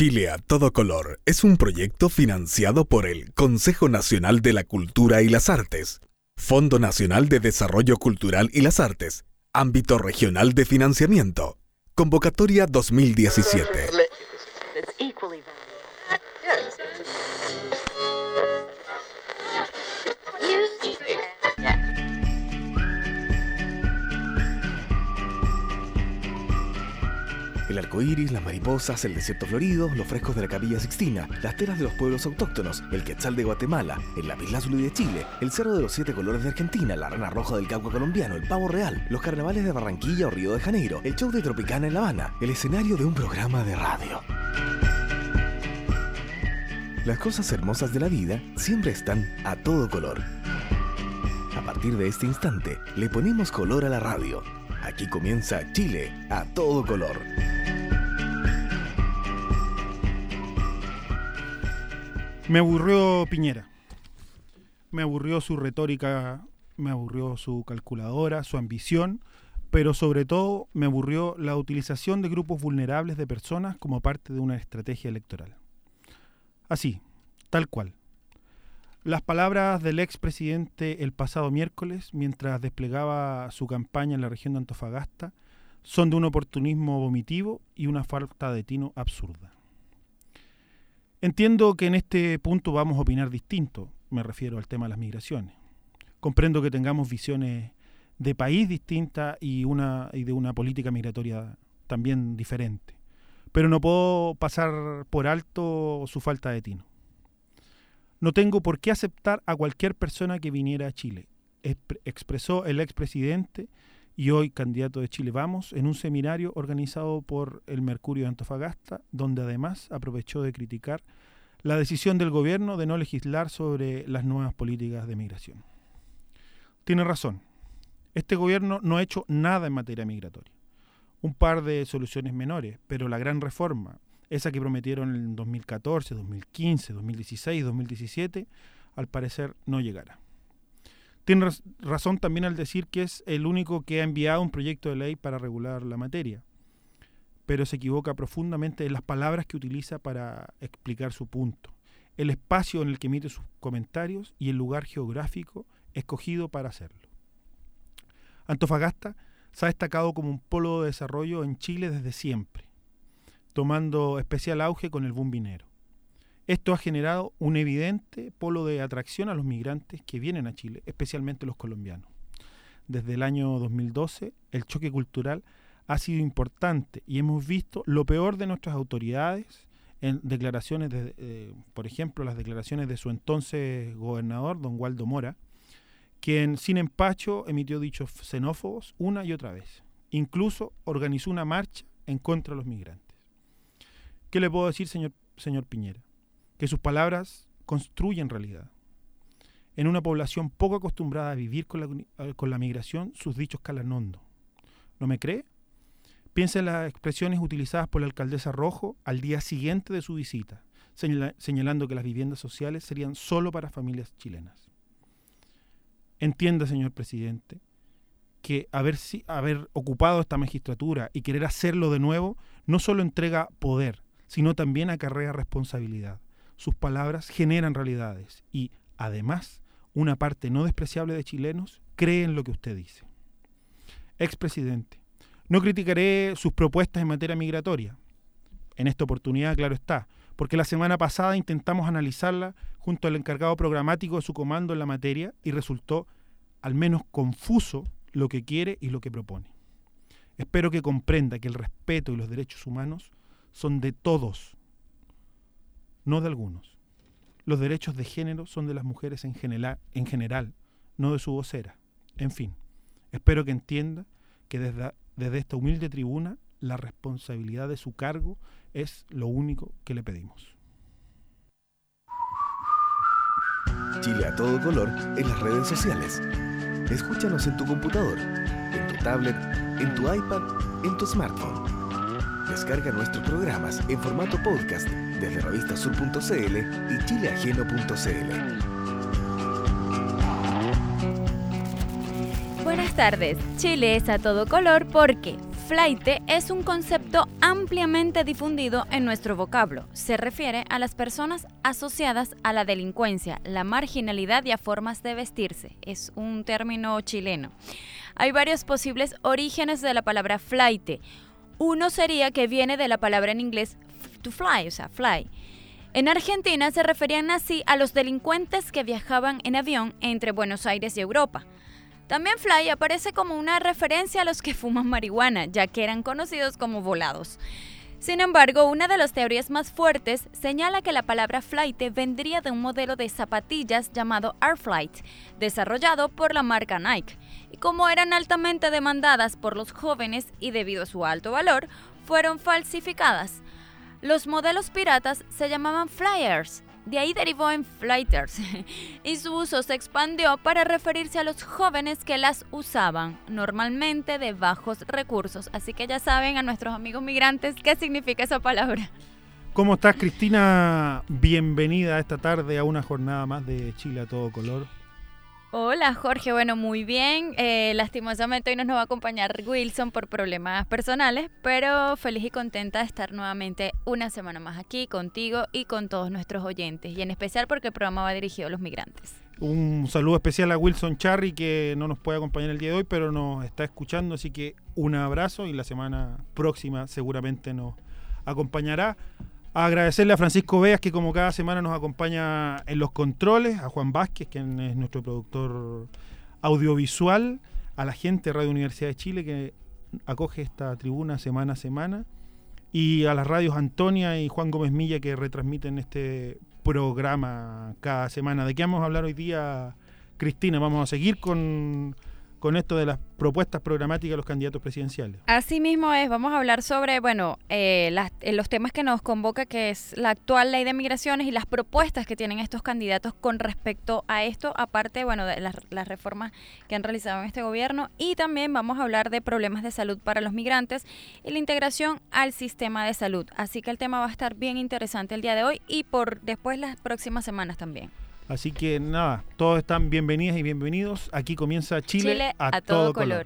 Chile a todo color es un proyecto financiado por el Consejo Nacional de la Cultura y las Artes, Fondo Nacional de Desarrollo Cultural y las Artes, Ámbito Regional de Financiamiento, Convocatoria 2017. El arco iris, las mariposas, el desierto florido, los frescos de la Capilla Sixtina, las telas de los pueblos autóctonos, el quetzal de Guatemala, el lapislázuli de Chile, el cerro de los 7 colores de Argentina, la rana roja del Cauca colombiano, el pavo real, los carnavales de Barranquilla o Río de Janeiro, el show de Tropicana en La Habana, el escenario de un programa de radio. Las cosas hermosas de la vida siempre están a todo color. A partir de este instante, le ponemos color a la radio. Aquí comienza Chile a todo color. Me aburrió Piñera, me aburrió su retórica, me aburrió su calculadora, su ambición, pero sobre todo me aburrió la utilización de grupos vulnerables de personas como parte de una estrategia electoral. Así, tal cual. Las palabras del expresidente el pasado miércoles, mientras desplegaba su campaña en la región de Antofagasta, son de un oportunismo vomitivo y una falta de tino absurda. Entiendo que en este punto vamos a opinar distinto, me refiero al tema de las migraciones. Comprendo que tengamos visiones de país distintas y de una política migratoria también diferente, pero no puedo pasar por alto su falta de tino. No tengo por qué aceptar a cualquier persona que viniera a Chile, expresó el expresidente y hoy candidato de Chile Vamos en un seminario organizado por el Mercurio de Antofagasta, donde además aprovechó de criticar la decisión del gobierno de no legislar sobre las nuevas políticas de migración. Tiene razón, este gobierno no ha hecho nada en materia migratoria. Un par de soluciones menores, pero la gran reforma, esa que prometieron en 2014, 2015, 2016, 2017, al parecer no llegará. Tiene razón también al decir que es el único que ha enviado un proyecto de ley para regular la materia, pero se equivoca profundamente en las palabras que utiliza para explicar su punto, el espacio en el que emite sus comentarios y el lugar geográfico escogido para hacerlo. Antofagasta se ha destacado como un polo de desarrollo en Chile desde siempre, tomando especial auge con el boom minero. Esto ha generado un evidente polo de atracción a los migrantes que vienen a Chile, especialmente los colombianos. Desde el año 2012, el choque cultural ha sido importante y hemos visto lo peor de nuestras autoridades en declaraciones, por ejemplo, las declaraciones de su entonces gobernador, don Waldo Mora, quien sin empacho emitió dichos xenófobos una y otra vez. Incluso organizó una marcha en contra de los migrantes. ¿Qué le puedo decir, señor Piñera? Que sus palabras construyen realidad. En una población poco acostumbrada a vivir con la migración, sus dichos calan hondo. ¿No me cree? Piensa en las expresiones utilizadas por la alcaldesa Rojo al día siguiente de su visita, señalando que las viviendas sociales serían solo para familias chilenas. Entienda, señor presidente, que haber ocupado esta magistratura y querer hacerlo de nuevo no solo entrega poder, sino también acarrea responsabilidad. Sus palabras generan realidades y, además, una parte no despreciable de chilenos cree en lo que usted dice. Expresidente, no criticaré sus propuestas en materia migratoria. En esta oportunidad, claro está, porque la semana pasada intentamos analizarla junto al encargado programático de su comando en la materia y resultó al menos confuso lo que quiere y lo que propone. Espero que comprenda que el respeto y los derechos humanos son de todos, no de algunos. Los derechos de género son de las mujeres en general, no de su vocera. En fin, espero que entienda que desde esta humilde tribuna la responsabilidad de su cargo es lo único que le pedimos. Chile a todo color en las redes sociales. Escúchanos en tu computador, en tu tablet, en tu iPad, en tu smartphone. Descarga nuestros programas en formato podcast desde revistasur.cl y chileajeno.cl. Buenas tardes. Chile es a todo color porque Flaite es un concepto ampliamente difundido en nuestro vocablo. Se refiere a las personas asociadas a la delincuencia, la marginalidad y a formas de vestirse. Es un término chileno. Hay varios posibles orígenes de la palabra flaite. Uno sería que viene de la palabra en inglés to fly, o sea, fly. En Argentina se referían así a los delincuentes que viajaban en avión entre Buenos Aires y Europa. También fly aparece como una referencia a los que fuman marihuana, ya que eran conocidos como volados. Sin embargo, una de las teorías más fuertes señala que la palabra flaite vendría de un modelo de zapatillas llamado Airflight, desarrollado por la marca Nike. Y como eran altamente demandadas por los jóvenes y debido a su alto valor, fueron falsificadas. Los modelos piratas se llamaban flyers. De ahí derivó en flighters y su uso se expandió para referirse a los jóvenes que las usaban, normalmente de bajos recursos. Así que ya saben a nuestros amigos migrantes qué significa esa palabra. ¿Cómo estás, Cristina? Bienvenida esta tarde a una jornada más de Chile a todo color. Hola Jorge, bueno, muy bien. Lastimosamente hoy no nos va a acompañar Wilson por problemas personales, pero feliz y contenta de estar nuevamente una semana más aquí contigo y con todos nuestros oyentes, y en especial porque el programa va dirigido a los migrantes. Un saludo especial a Wilson Charry, que no nos puede acompañar el día de hoy, pero nos está escuchando, así que un abrazo y la semana próxima seguramente nos acompañará. Agradecerle a Francisco Veas, que como cada semana nos acompaña en los controles, a Juan Vázquez, quien es nuestro productor audiovisual, a la gente de Radio Universidad de Chile que acoge esta tribuna semana a semana, y a las radios Antonia y Juan Gómez Milla que retransmiten este programa cada semana. ¿De qué vamos a hablar hoy día, Cristina? Vamos a seguir con esto de las propuestas programáticas de los candidatos presidenciales. Así mismo es, vamos a hablar sobre, los temas que nos convoca, que es la actual ley de migraciones y las propuestas que tienen estos candidatos con respecto a esto, aparte, de las reformas que han realizado en este gobierno, y también vamos a hablar de problemas de salud para los migrantes y la integración al sistema de salud. Así que el tema va a estar bien interesante el día de hoy y por después las próximas semanas también. Así que nada, todos están bienvenidas y bienvenidos. Aquí comienza Chile a todo color.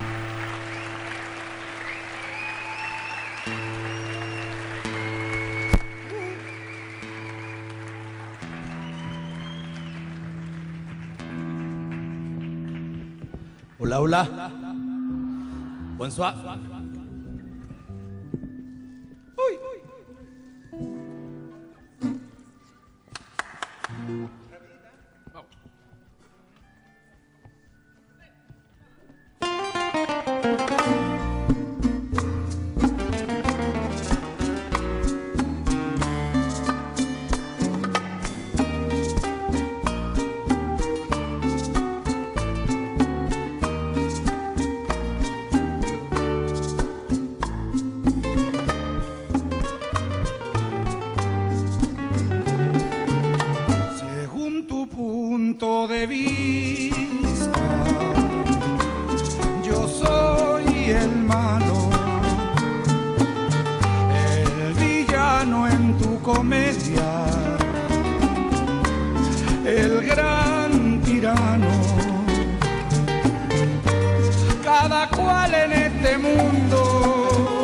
Hola, hola. Bonsoir. Uy. De vista, yo soy el malo, el villano en tu comedia, el gran tirano. Cada cual en este mundo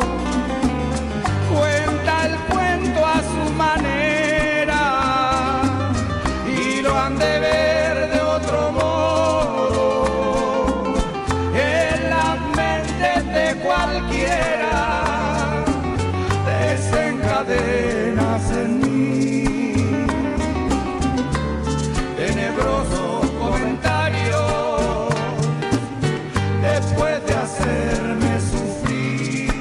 cuenta el cuento a su manera y lo han de ver cualquiera, desencadenas en mí tenebrosos comentarios después de hacerme sufrir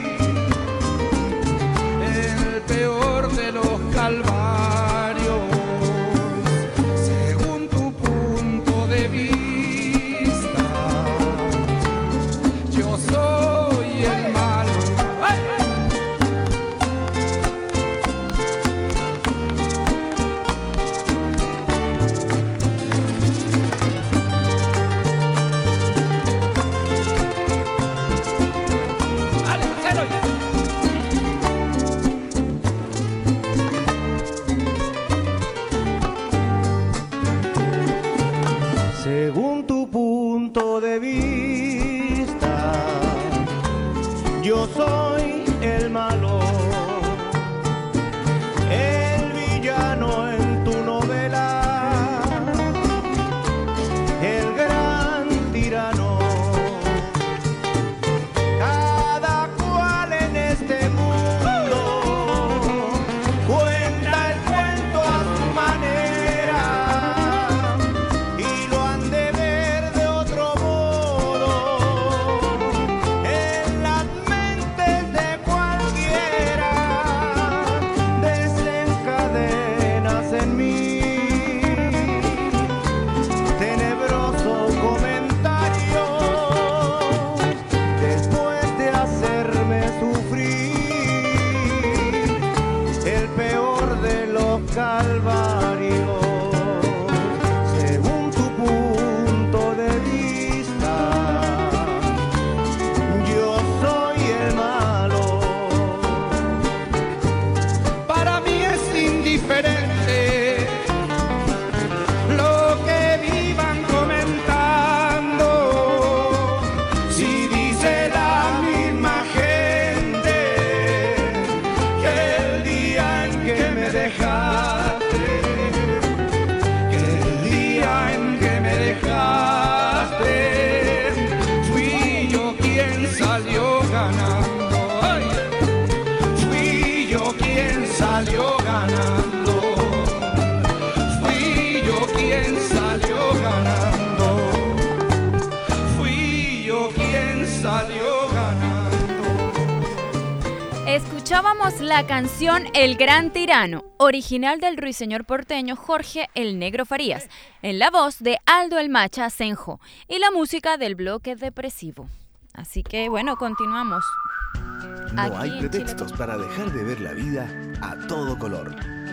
el peor de los calvarios según tu punto de vista. Yo soy el malo. ¡Ay! Dale, calvario. Según tu punto de vista, yo soy el malo. Para mí es indiferente lo que vivan comentando. Si dice la misma gente que el día en que me dejaste, que el día en que me dejaste, fui yo quien salió ganando. ¡Ay! Fui yo quien salió ganando. Fui yo quien salió ganando. Fui yo quien salió ganando. Escuchábamos la canción El Gran Tirano, original del ruiseñor porteño Jorge El Negro Farías, en la voz de Aldo El Macha Asenjo y la música del Bloque Depresivo. Así que bueno, continuamos. No Aquí hay en pretextos Chile. para dejar de ver la vida a todo color.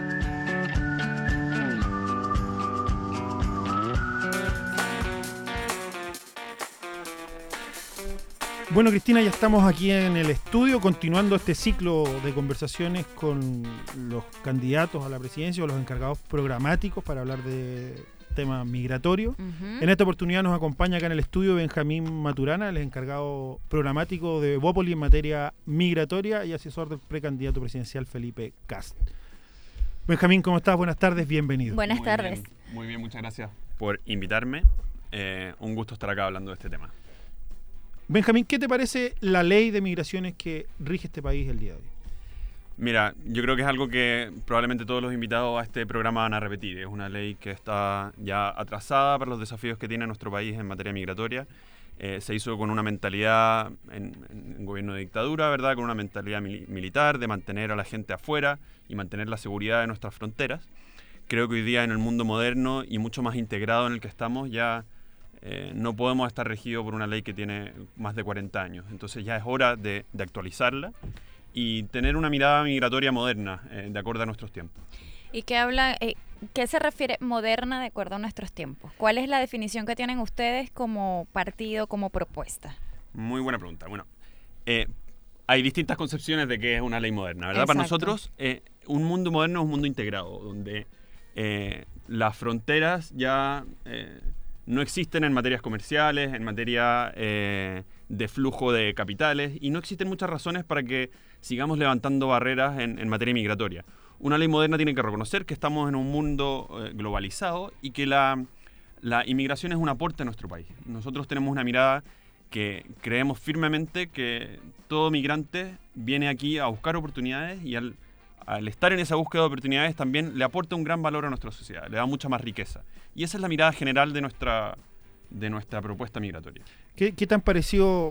Bueno, Cristina, ya estamos aquí en el estudio continuando este ciclo de conversaciones con los candidatos a la presidencia o los encargados programáticos para hablar de temas migratorios. Ujú. En esta oportunidad nos acompaña acá en el estudio Benjamín Maturana, el encargado programático de Bópoli en materia migratoria y asesor del precandidato presidencial Felipe Kast. Benjamín, ¿cómo estás? Buenas tardes, bienvenido. Buenas tardes. Muy bien, muchas gracias por invitarme. Un gusto estar acá hablando de este tema. Benjamín, ¿qué te parece la ley de migraciones que rige este país el día de hoy? Mira, yo creo que es algo que probablemente todos los invitados a este programa van a repetir. Es una ley que está ya atrasada para los desafíos que tiene nuestro país en materia migratoria. Se hizo con una mentalidad en gobierno de dictadura, ¿verdad? Con una mentalidad militar de mantener a la gente afuera y mantener la seguridad de nuestras fronteras. Creo que hoy día en el mundo moderno y mucho más integrado en el que estamos ya no podemos estar regidos por una ley que tiene más de 40 años. Entonces ya es hora de actualizarla y tener una mirada migratoria moderna, de acuerdo a nuestros tiempos. ¿Y qué se refiere moderna de acuerdo a nuestros tiempos? ¿Cuál es la definición que tienen ustedes como partido, como propuesta? Muy buena pregunta. Bueno, hay distintas concepciones de qué es una ley moderna, ¿verdad? Exacto. Para nosotros, un mundo moderno es un mundo integrado, donde las fronteras ya no existen en materias comerciales, en materia de flujo de capitales, y no existen muchas razones para que sigamos levantando barreras en materia migratoria. Una ley moderna tiene que reconocer que estamos en un mundo globalizado y que la inmigración es un aporte a nuestro país. Nosotros tenemos una mirada que creemos firmemente que todo migrante viene aquí a buscar oportunidades y al estar en esa búsqueda de oportunidades también le aporta un gran valor a nuestra sociedad, le da mucha más riqueza. Y esa es la mirada general de nuestra propuesta migratoria. ¿Qué te han parecido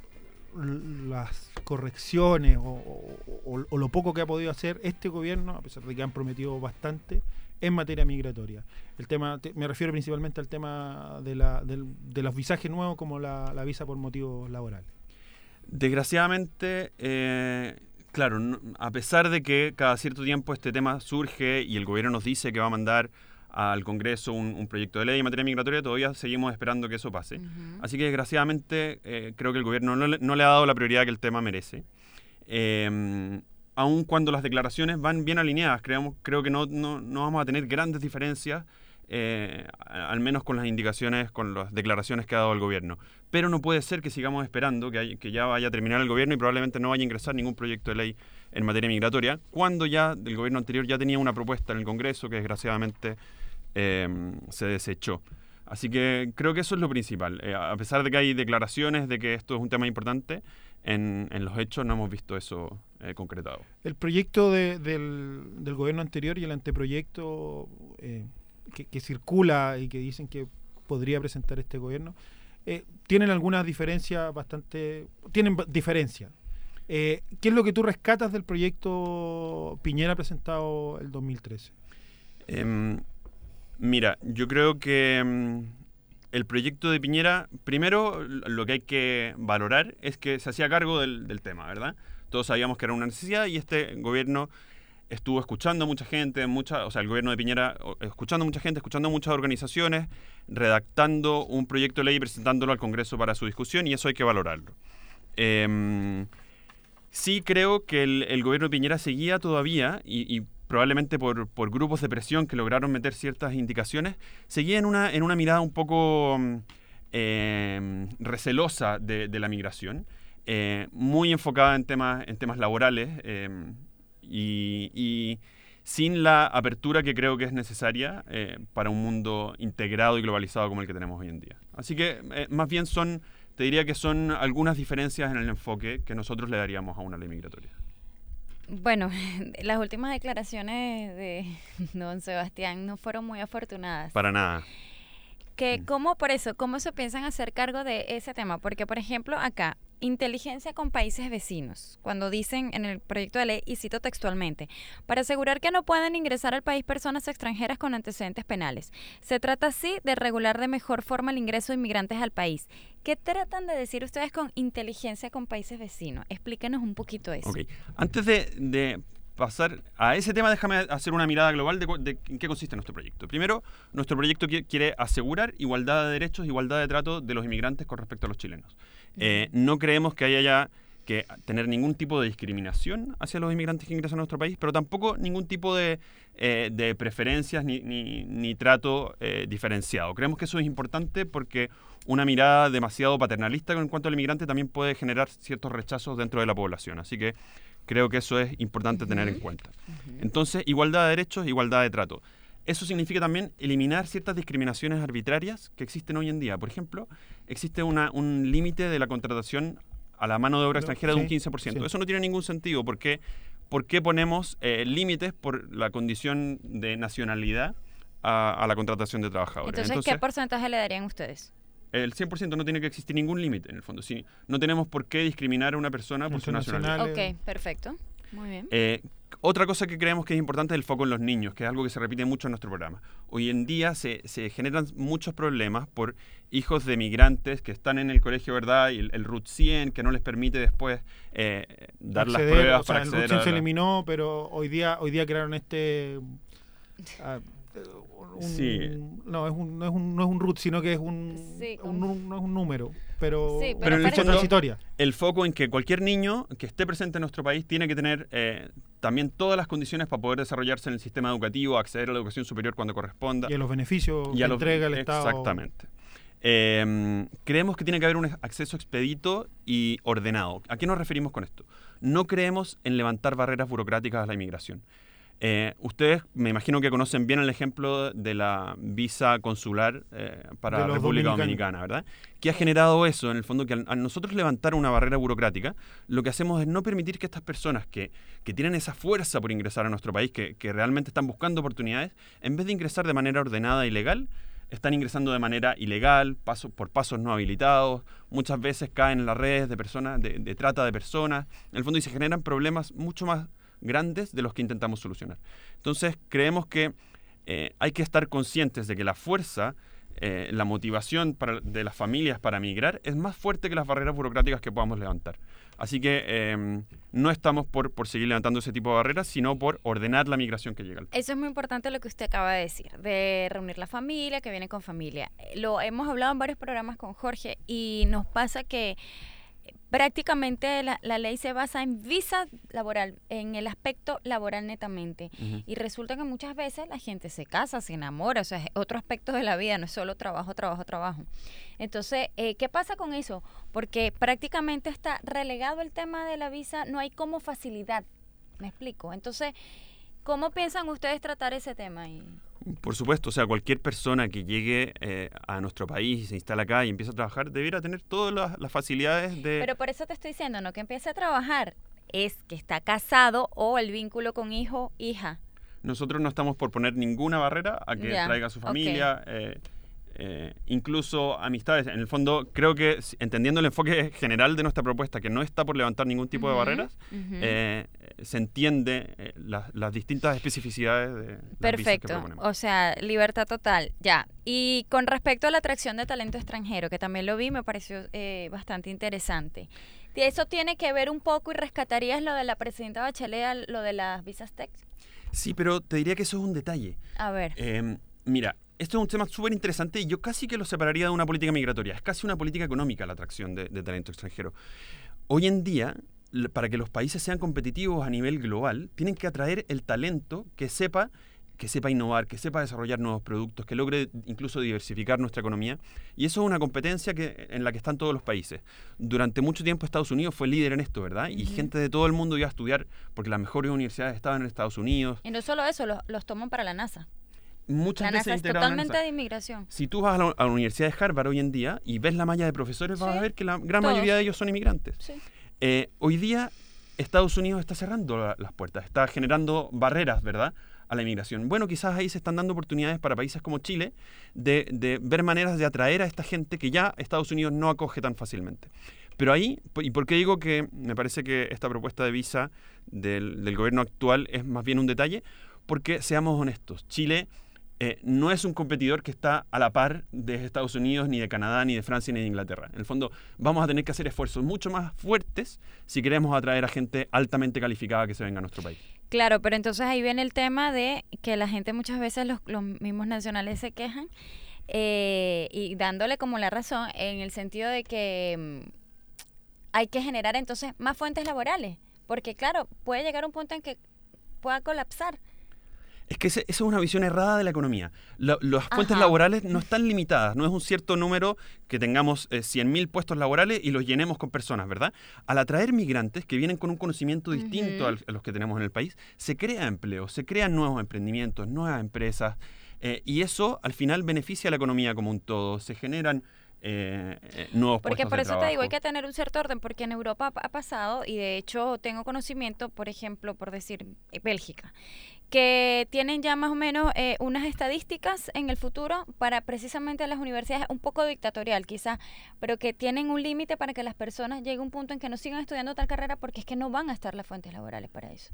las correcciones o lo poco que ha podido hacer este gobierno, a pesar de que han prometido bastante, en materia migratoria? El tema, me refiero principalmente al tema de los visajes nuevos como la visa por motivos laborales. Desgraciadamente, claro, a pesar de que cada cierto tiempo este tema surge y el gobierno nos dice que va a mandar al Congreso un proyecto de ley en materia migratoria, todavía seguimos esperando que eso pase. Uh-huh. Así que desgraciadamente creo que el gobierno no le ha dado la prioridad que el tema merece. Aun cuando las declaraciones van bien alineadas, creo que no vamos a tener grandes diferencias, al menos con las indicaciones, con las declaraciones que ha dado el gobierno. Pero no puede ser que sigamos esperando que ya vaya a terminar el gobierno y probablemente no vaya a ingresar ningún proyecto de ley en materia migratoria, cuando ya el gobierno anterior ya tenía una propuesta en el Congreso que desgraciadamente se desechó. Así que creo que eso es lo principal. A pesar de que hay declaraciones de que esto es un tema importante, en los hechos no hemos visto eso concretado. El proyecto del gobierno anterior y el anteproyecto que circula y que dicen que podría presentar este gobierno, tienen algunas diferencias tienen diferencias. ¿Qué es lo que tú rescatas del proyecto Piñera presentado el 2013? Mira, yo creo que el proyecto de Piñera, primero lo que hay que valorar es que se hacía cargo del tema, ¿verdad? Todos sabíamos que era una necesidad y este gobierno estuvo escuchando a mucha gente, o sea, el gobierno de Piñera escuchando a mucha gente, escuchando a muchas organizaciones, redactando un proyecto de ley y presentándolo al Congreso para su discusión, y eso hay que valorarlo. Sí creo que el gobierno de Piñera seguía todavía, y probablemente por grupos de presión que lograron meter ciertas indicaciones, seguía en una mirada un poco recelosa de la migración, muy enfocada en temas laborales, y sin la apertura que creo que es necesaria para un mundo integrado y globalizado como el que tenemos hoy en día. Así que más bien te diría que son algunas diferencias en el enfoque que nosotros le daríamos a una ley migratoria. Bueno, las últimas declaraciones de don Sebastián no fueron muy afortunadas. Para nada. ¿Cómo se piensan hacer cargo de ese tema? Porque, por ejemplo, acá, inteligencia con países vecinos, cuando dicen en el proyecto de ley, y cito textualmente, para asegurar que no puedan ingresar al país personas extranjeras con antecedentes penales. Se trata así de regular de mejor forma el ingreso de inmigrantes al país. ¿Qué tratan de decir ustedes con inteligencia con países vecinos? Explíquenos un poquito eso. Ok. Antes de pasar a ese tema, déjame hacer una mirada global de en qué consiste nuestro proyecto. Primero, nuestro proyecto quiere asegurar igualdad de derechos, igualdad de trato de los inmigrantes con respecto a los chilenos. No creemos que haya ya que tener ningún tipo de discriminación hacia los inmigrantes que ingresan a nuestro país, pero tampoco ningún tipo de preferencias ni trato diferenciado. Creemos que eso es importante porque una mirada demasiado paternalista en cuanto al inmigrante también puede generar ciertos rechazos dentro de la población. Así que creo que eso es importante tener en cuenta. Entonces, igualdad de derechos, igualdad de trato. Eso significa también eliminar ciertas discriminaciones arbitrarias que existen hoy en día. Por ejemplo, existe un límite de la contratación a la mano de obra extranjera de un 15%. Sí. Eso no tiene ningún sentido. ¿Por qué ponemos límites por la condición de nacionalidad a la contratación de trabajadores? Entonces, ¿qué porcentaje le darían ustedes? El 100%. No tiene que existir ningún límite, en el fondo. Si no tenemos por qué discriminar a una persona por su nacionalidad. Ok, perfecto. Muy bien. Otra cosa que creemos que es importante es el foco en los niños, que es algo que se repite mucho en nuestro programa. Hoy en día se generan muchos problemas por hijos de migrantes que están en el colegio, ¿verdad? Y el RUT 100, que no les permite después dar las pruebas para acceder. El RUT 100 se eliminó, pero hoy día crearon no es un root, sino que es no es un número, pero en fecha transitoria. El foco en que cualquier niño que esté presente en nuestro país tiene que tener también todas las condiciones para poder desarrollarse en el sistema educativo, acceder a la educación superior cuando corresponda. Y a los beneficios que entrega el Estado. Exactamente. Creemos que tiene que haber un acceso expedito y ordenado. ¿A qué nos referimos con esto? No creemos en levantar barreras burocráticas a la inmigración. Ustedes me imagino que conocen bien el ejemplo de la visa consular para la República Dominicana, ¿verdad? ¿Qué ha generado eso? En el fondo, que al nosotros levantar una barrera burocrática, lo que hacemos es no permitir que estas personas que tienen esa fuerza por ingresar a nuestro país, que realmente están buscando oportunidades, en vez de ingresar de manera ordenada y legal, están ingresando de manera ilegal, por pasos no habilitados, muchas veces caen en las redes de personas, de trata de personas, en el fondo, y se generan problemas mucho más grandes de los que intentamos solucionar. Entonces, creemos que hay que estar conscientes de que la fuerza, la motivación de las familias para migrar es más fuerte que las barreras burocráticas que podamos levantar. Así que no estamos por seguir levantando ese tipo de barreras, sino por ordenar la migración que llega al país. Eso es muy importante lo que usted acaba de decir, de reunir la familia, que viene con familia. Lo hemos hablado en varios programas con Jorge y nos pasa que prácticamente la ley se basa en visa laboral, en el aspecto laboral netamente. Y resulta que muchas veces la gente se casa, se enamora, o sea, es otro aspecto de la vida, no es solo trabajo. Entonces, ¿qué pasa con eso? Porque prácticamente está relegado el tema de la visa, no hay como facilidad, ¿me explico? Entonces, ¿cómo piensan ustedes tratar ese tema ahí? Por supuesto, o sea, cualquier persona que llegue a nuestro país y se instala acá y empieza a trabajar, debiera tener todas las facilidades de... Pero por eso te estoy diciendo, no que empiece a trabajar, es que está casado o el vínculo con hijo, hija. Nosotros no estamos por poner ninguna barrera a que traiga a su familia, incluso amistades. En el fondo, creo que entendiendo el enfoque general de nuestra propuesta, que no está por levantar ningún tipo de barreras, se entiende las distintas especificidades de las Perfecto, visas que proponemos. O sea, libertad total, ya. Y con respecto a la atracción de talento extranjero, que también lo vi, me pareció bastante interesante. Eso tiene que ver un poco, y rescatarías lo de la presidenta Bachelet, lo de las visas tech. Sí, pero te diría que eso es un detalle. A ver. Mira, esto es un tema súper interesante y yo casi que lo separaría de una política migratoria. Es casi una política económica la atracción de talento extranjero. Hoy en día, para que los países sean competitivos a nivel global, tienen que atraer el talento que sepa innovar, que sepa desarrollar nuevos productos, que logre incluso diversificar nuestra economía. Y eso es una competencia en la que están todos los países. Durante mucho tiempo Estados Unidos fue líder en esto, ¿verdad? Y gente de todo el mundo iba a estudiar porque las mejores universidades estaban en Estados Unidos. Y no solo eso, los toman para la NASA. Muchas La veces NASA es totalmente de inmigración. Si tú vas a la Universidad de Harvard hoy en día y ves la malla de profesores, vas a ver que la gran mayoría de ellos son inmigrantes. Sí. Hoy día Estados Unidos está cerrando las puertas, está generando barreras, ¿verdad?, a la inmigración. Bueno, quizás ahí se están dando oportunidades para países como Chile de ver maneras de atraer a esta gente que ya Estados Unidos no acoge tan fácilmente. Pero ahí, ¿y por qué digo que me parece que esta propuesta de visa del gobierno actual es más bien un detalle? Porque, seamos honestos, Chile no es un competidor que está a la par de Estados Unidos, ni de Canadá, ni de Francia, ni de Inglaterra. En el fondo, vamos a tener que hacer esfuerzos mucho más fuertes si queremos atraer a gente altamente calificada que se venga a nuestro país. Claro, pero entonces ahí viene el tema de que la gente muchas veces, los mismos nacionales se quejan y dándole como la razón en el sentido de que hay que generar entonces más fuentes laborales, porque claro, puede llegar un punto en que pueda colapsar. Es que esa es una visión errada de la economía. Las fuentes laborales no están limitadas, no es un cierto número que tengamos 100.000 puestos laborales y los llenemos con personas, ¿verdad? Al atraer migrantes que vienen con un conocimiento distinto a los que tenemos en el país, se crea empleo, se crean nuevos emprendimientos, nuevas empresas, y eso al final beneficia a la economía como un todo, se generan nuevos puestos de trabajo. Porque por eso te digo, hay que tener un cierto orden, porque en Europa ha pasado, y de hecho tengo conocimiento, por ejemplo, por decir, Bélgica, que tienen ya más o menos unas estadísticas en el futuro para precisamente las universidades, un poco dictatorial quizás, pero que tienen un límite para que las personas lleguen a un punto en que no sigan estudiando tal carrera porque es que no van a estar las fuentes laborales para eso.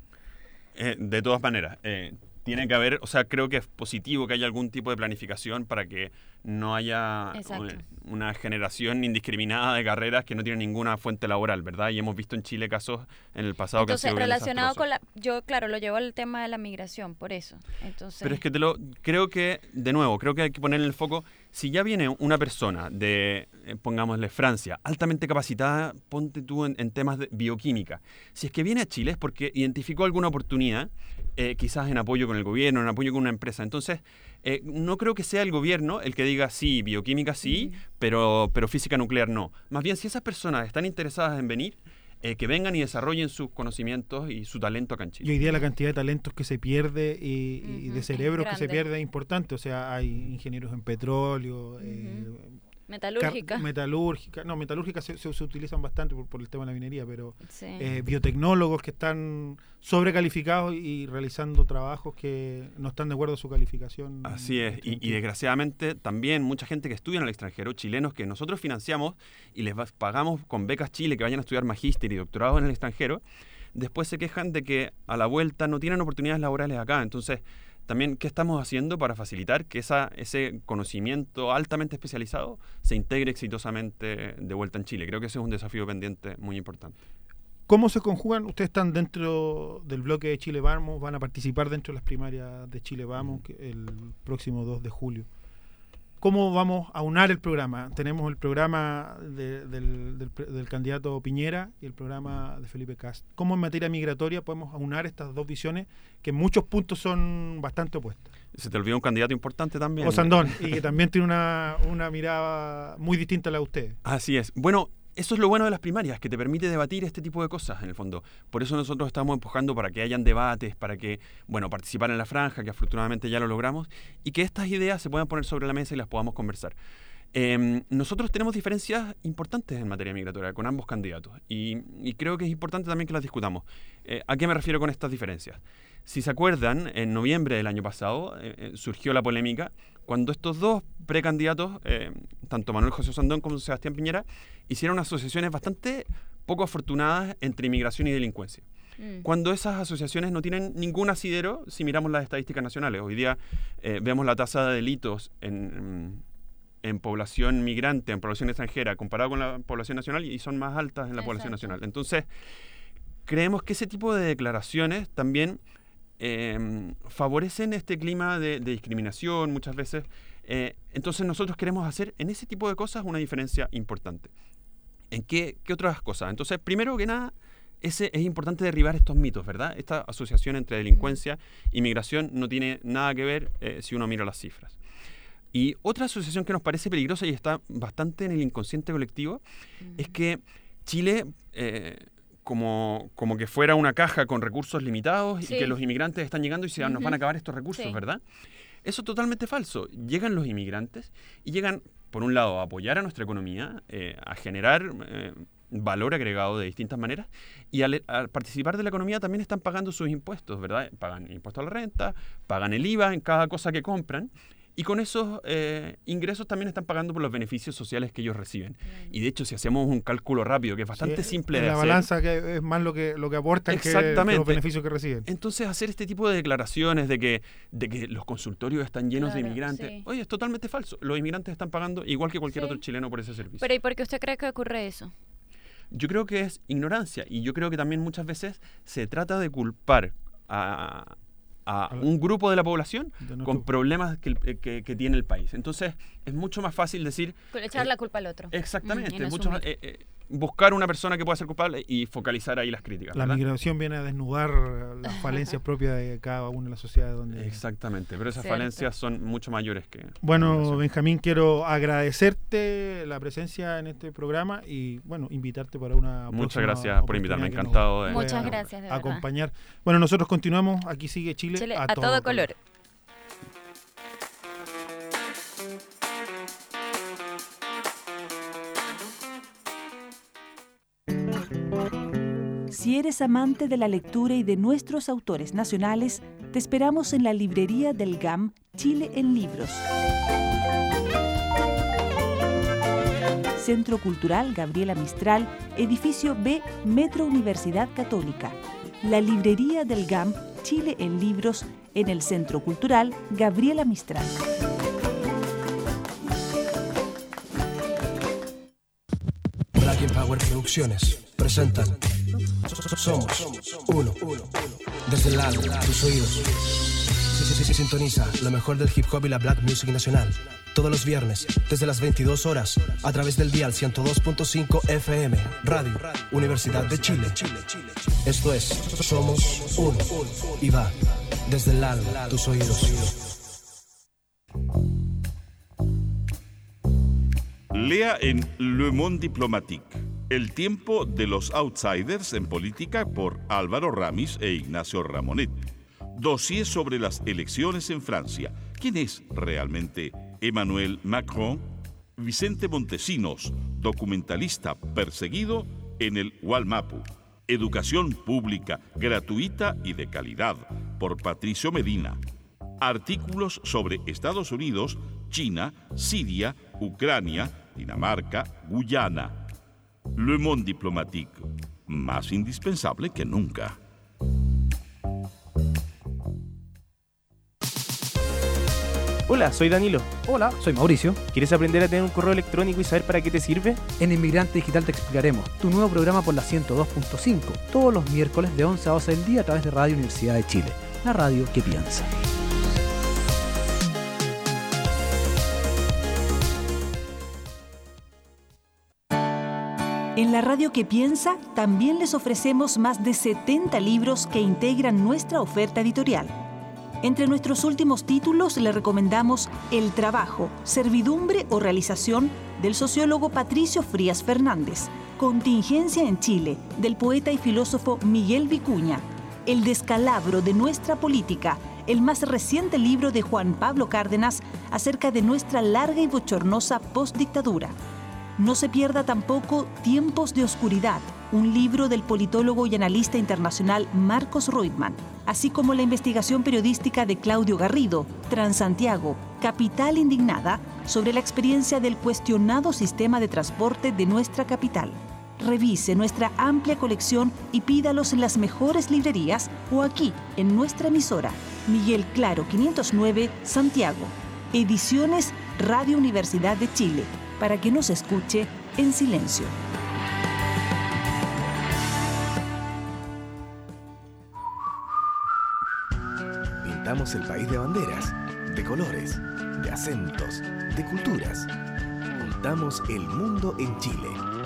De todas maneras, tiene que haber, o sea, creo que es positivo que haya algún tipo de planificación para que no haya una generación indiscriminada de carreras que no tienen ninguna fuente laboral, ¿verdad? Y hemos visto en Chile casos en el pasado que han sido bien relacionado desastrosos. yo claro, lo llevo al tema de la migración, por eso. Entonces, pero es que creo que hay que poner en el foco, si ya viene una persona de, pongámosle, Francia, altamente capacitada, ponte tú en temas de bioquímica. Si es que viene a Chile es porque identificó alguna oportunidad, quizás en apoyo con el gobierno, en apoyo con una empresa. Entonces, no creo que sea el gobierno el que diga, sí, bioquímica sí, pero física nuclear no. Más bien, si esas personas están interesadas en venir, que vengan y desarrollen sus conocimientos y su talento acá en Chile. Y hoy día la cantidad de talentos que se pierde y de cerebros que se pierde es importante. O sea, hay ingenieros en petróleo, metalúrgica. Metalúrgica se utilizan bastante por el tema de la minería, pero biotecnólogos que están sobrecalificados y realizando trabajos que no están de acuerdo a su calificación. Así es, y desgraciadamente también mucha gente que estudia en el extranjero, chilenos que nosotros financiamos y les pagamos con becas Chile que vayan a estudiar magíster y doctorado en el extranjero, después se quejan de que a la vuelta no tienen oportunidades laborales acá. Entonces, también, ¿qué estamos haciendo para facilitar que ese conocimiento altamente especializado se integre exitosamente de vuelta en Chile? Creo que ese es un desafío pendiente muy importante. ¿Cómo se conjugan? Ustedes están dentro del bloque de Chile Vamos, van a participar dentro de las primarias de Chile Vamos el próximo 2 de julio. ¿Cómo vamos a unar el programa? Tenemos el programa del candidato Piñera y el programa de Felipe Kast. ¿Cómo en materia migratoria podemos aunar estas dos visiones que en muchos puntos son bastante opuestas? Se te olvidó un candidato importante también. Osandón, y que también tiene una mirada muy distinta a la de ustedes. Así es. Bueno, eso es lo bueno de las primarias, que te permite debatir este tipo de cosas, en el fondo. Por eso nosotros estamos empujando para que hayan debates, para que, participar en la franja, que afortunadamente ya lo logramos, y que estas ideas se puedan poner sobre la mesa y las podamos conversar. Nosotros tenemos diferencias importantes en materia migratoria con ambos candidatos, y creo que es importante también que las discutamos. ¿A qué me refiero con estas diferencias? Si se acuerdan, en noviembre del año pasado surgió la polémica cuando estos dos precandidatos, tanto Manuel José Osandón como Sebastián Piñera, hicieron asociaciones bastante poco afortunadas entre inmigración y delincuencia. Cuando esas asociaciones no tienen ningún asidero, si miramos las estadísticas nacionales. Hoy día vemos la tasa de delitos en población migrante, en población extranjera, comparado con la población nacional, y son más altas en la población nacional. Entonces, creemos que ese tipo de declaraciones también favorecen este clima de discriminación muchas veces. Entonces nosotros queremos hacer en ese tipo de cosas una diferencia importante. ¿En qué otras cosas? Entonces, primero que nada, es importante derribar estos mitos, ¿verdad? Esta asociación entre delincuencia y migración no tiene nada que ver si uno mira las cifras. Y otra asociación que nos parece peligrosa y está bastante en el inconsciente colectivo es que Chile, como que fuera una caja con recursos limitados y que los inmigrantes están llegando y nos van a acabar estos recursos, ¿verdad? Eso es totalmente falso. Llegan los inmigrantes y llegan, por un lado, a apoyar a nuestra economía, a generar valor agregado de distintas maneras, y al participar de la economía también están pagando sus impuestos, ¿verdad? Pagan impuesto a la renta, pagan el IVA en cada cosa que compran, y con esos ingresos también están pagando por los beneficios sociales que ellos reciben. Y de hecho, si hacemos un cálculo rápido, que es bastante simple de hacer... La balanza que es más lo que aportan que los beneficios que reciben. Entonces, hacer este tipo de declaraciones de que los consultorios están llenos de inmigrantes, oye, es totalmente falso. Los inmigrantes están pagando igual que cualquier otro chileno por ese servicio. Pero ¿y por qué usted cree que ocurre eso? Yo creo que es ignorancia, y yo creo que también muchas veces se trata de culpar a un grupo de la población con problemas que tiene el país. Entonces, es mucho más fácil decir... echar la culpa al otro. Exactamente. Mucho más, buscar una persona que pueda ser culpable y focalizar ahí las críticas. La ¿verdad? migración viene a desnudar las falencias propias de cada una de las sociedades donde... Exactamente, pero esas falencias son mucho mayores que... Bueno, Benjamín, quiero agradecerte la presencia en este programa y, bueno, invitarte para una Muchas gracias por invitarme, encantado de... Muchas gracias, de verdad. Acompañar. Bueno, nosotros continuamos, aquí sigue Chile a todo color. Si eres amante de la lectura y de nuestros autores nacionales, te esperamos en la librería del GAM Chile en Libros. Centro Cultural Gabriela Mistral, edificio B, Metro Universidad Católica. La librería del GAM Chile en Libros en el Centro Cultural Gabriela Mistral. Black Power Producciones presentan Somos Uno. Desde el lado, tus oídos. Se sintoniza lo mejor del hip hop y la black music nacional. Todos los viernes, desde las 22 horas, a través del dial 102.5 FM, Radio Universidad de Chile. Esto es Somos Uno. Y va desde el alma, tus oídos. Lea en Le Monde Diplomatique, El tiempo de los outsiders en política, por Álvaro Ramis e Ignacio Ramonet. Dossier sobre las elecciones en Francia. ¿Quién es realmente Emmanuel Macron? Vicente Montesinos, documentalista perseguido en el Gualmapu. Educación pública, gratuita y de calidad, por Patricio Medina. Artículos sobre Estados Unidos, China, Siria, Ucrania, Dinamarca, Guyana. Le Monde Diplomatique, más indispensable que nunca. Hola, soy Danilo. Hola, soy Mauricio. ¿Quieres aprender a tener un correo electrónico y saber para qué te sirve? En Inmigrante Digital te explicaremos. Tu nuevo programa por la 102.5, todos los miércoles de 11 a 12 del día a través de Radio Universidad de Chile. La radio que piensa. En la radio que piensa, también les ofrecemos más de 70 libros que integran nuestra oferta editorial. Entre nuestros últimos títulos le recomendamos El trabajo, servidumbre o realización, del sociólogo Patricio Frías Fernández, Contingencia en Chile, del poeta y filósofo Miguel Vicuña, El descalabro de nuestra política, el más reciente libro de Juan Pablo Cárdenas acerca de nuestra larga y bochornosa postdictadura. No se pierda tampoco Tiempos de Oscuridad, un libro del politólogo y analista internacional Marcos Reutemann, así como la investigación periodística de Claudio Garrido, Transantiago, Capital Indignada, sobre la experiencia del cuestionado sistema de transporte de nuestra capital. Revise nuestra amplia colección y pídalos en las mejores librerías o aquí, en nuestra emisora, Miguel Claro 509, Santiago. Ediciones Radio Universidad de Chile, para que nos escuche en silencio. Somos el país de banderas, de colores, de acentos, de culturas. Juntamos el mundo en Chile.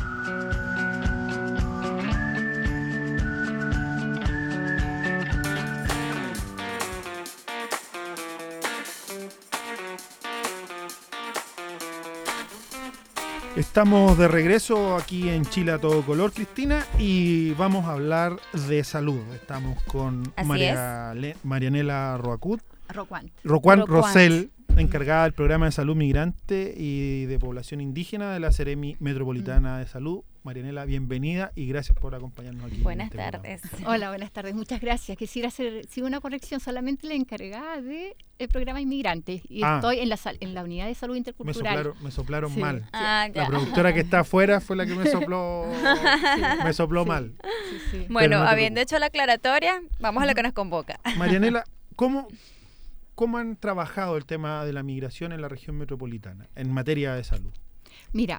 Estamos de regreso aquí en Chile a todo color, Cristina, y vamos a hablar de salud. Estamos con Marianela Roquant Rosell, encargada del programa de salud migrante y de población indígena de la Seremi Metropolitana de Salud. Marianela, bienvenida y gracias por acompañarnos aquí. Buenas tardes. Hola, buenas tardes. Muchas gracias. Quisiera hacer una corrección, solamente la encargada del programa Inmigrantes. Y estoy en la unidad de salud intercultural. Me soplaron mal. La productora que está afuera fue la que me sopló, me sopló mal. Sí. Bueno, habiendo hecho la aclaratoria, vamos a lo que nos convoca. Marianela, ¿cómo han trabajado el tema de la migración en la región metropolitana en materia de salud? Mira,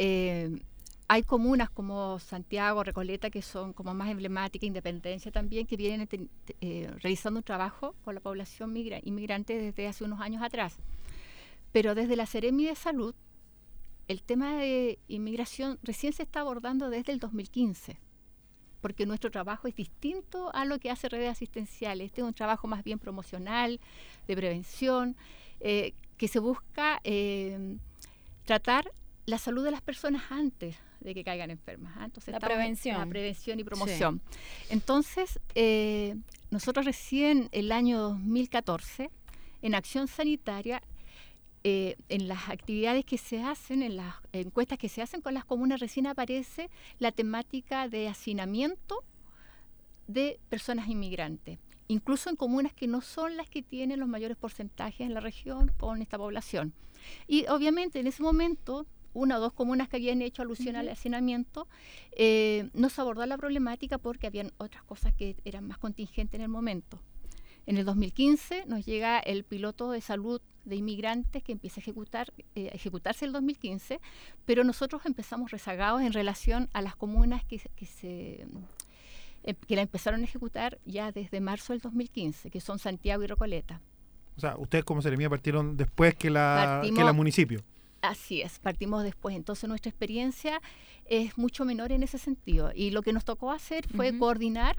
hay comunas como Santiago, Recoleta, que son como más emblemáticas, Independencia también, que vienen realizando un trabajo con la población inmigrante desde hace unos años atrás. Pero desde la Seremi de Salud, el tema de inmigración recién se está abordando desde el 2015, porque nuestro trabajo es distinto a lo que hace redes asistenciales. Este es un trabajo más bien promocional, de prevención, que se busca tratar la salud de las personas antes de que caigan enfermas. Entonces, la prevención y promoción. Sí. Entonces, nosotros recién el año 2014, en Acción Sanitaria, en las actividades que se hacen, en las encuestas que se hacen con las comunas, recién aparece la temática de hacinamiento de personas inmigrantes, incluso en comunas que no son las que tienen los mayores porcentajes en la región con esta población. Y obviamente en ese momento, una o dos comunas que habían hecho alusión al hacinamiento, no se abordó la problemática porque habían otras cosas que eran más contingentes en el momento. En el 2015 nos llega el piloto de salud de inmigrantes que empieza a ejecutarse el 2015, pero nosotros empezamos rezagados en relación a las comunas que la empezaron a ejecutar ya desde marzo del 2015, que son Santiago y Recoleta. O sea, ustedes como Seremía partieron después que la municipio. Así es, partimos después. Entonces nuestra experiencia es mucho menor en ese sentido. Y lo que nos tocó hacer fue coordinar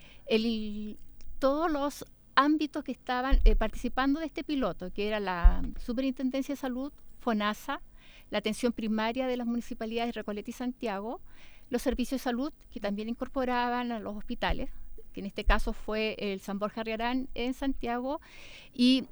todos los ámbitos que estaban participando de este piloto, que era la Superintendencia de Salud, FONASA, la atención primaria de las municipalidades de Recoleta y Santiago, los servicios de salud, que también incorporaban a los hospitales, que en este caso fue el San Borja Riarán en Santiago, y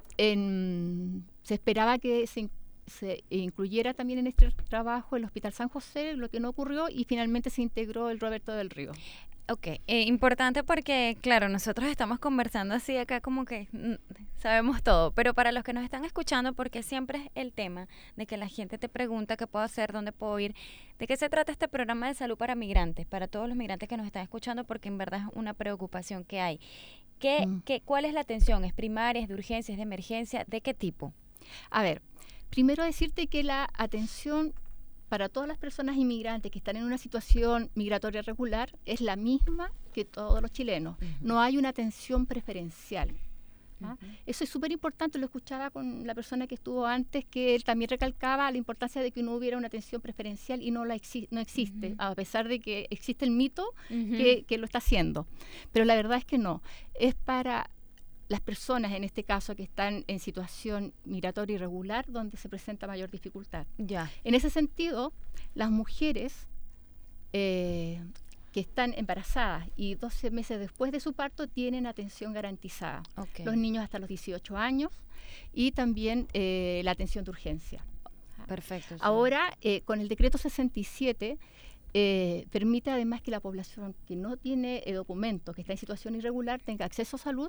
se esperaba que se incluyera también en este trabajo el Hospital San José, lo que no ocurrió, y finalmente se integró el Roberto del Río. Ok, importante porque, claro, nosotros estamos conversando así acá como que sabemos todo, pero para los que nos están escuchando, porque siempre es el tema de que la gente te pregunta qué puedo hacer, dónde puedo ir, ¿de qué se trata este programa de salud para migrantes, para todos los migrantes que nos están escuchando? Porque en verdad es una preocupación que hay. ¿Cuál es la atención? ¿Es primaria, es de urgencia, es de emergencia? ¿De qué tipo? A ver, primero decirte que la atención para todas las personas inmigrantes que están en una situación migratoria regular es la misma que todos los chilenos. No hay una atención preferencial. Eso es súper importante, lo escuchaba con la persona que estuvo antes, que él también recalcaba la importancia de que no hubiera una atención preferencial y no existe, a pesar de que existe el mito que lo está haciendo. Pero la verdad es que no. Es para las personas, en este caso, que están en situación migratoria irregular, donde se presenta mayor dificultad. Ya. En ese sentido, las mujeres que están embarazadas y 12 meses después de su parto tienen atención garantizada. Okay. Los niños hasta los 18 años y también la atención de urgencia. Perfecto. Sí. Ahora, con el decreto 67, permite además que la población que no tiene documento, que está en situación irregular, tenga acceso a salud